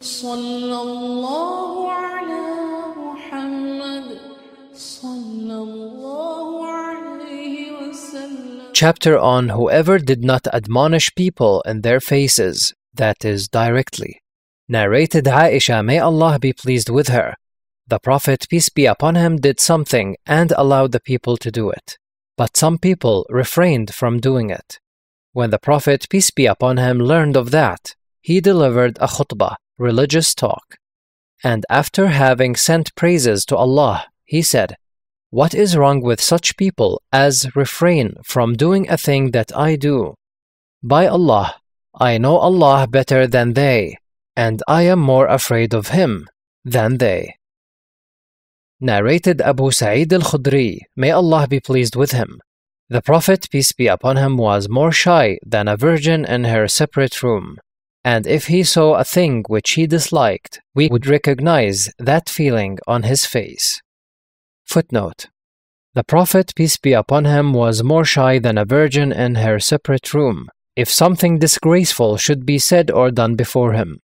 صلى الله على محمد صلى الله عليه وسلم. Chapter on whoever did not admonish people in their faces, that is, directly. Narrated Aisha, may Allah be pleased with her. The Prophet, peace be upon him, did something and allowed the people to do it. But some people refrained from doing it. When the Prophet, peace be upon him, learned of that, he delivered a khutbah, religious talk. And after having sent praises to Allah, he said, "What is wrong with such people as refrain from doing a thing that I do? By Allah, I know Allah better than they, and I am more afraid of Him than they." Narrated Abu Sa'id al-Khudri, may Allah be pleased with him. The Prophet, peace be upon him, was more shy than a virgin in her separate room. And if he saw a thing which he disliked, we would recognize that feeling on his face. Footnote: the Prophet, peace be upon him, was more shy than a virgin in her separate room, if something disgraceful should be said or done before him.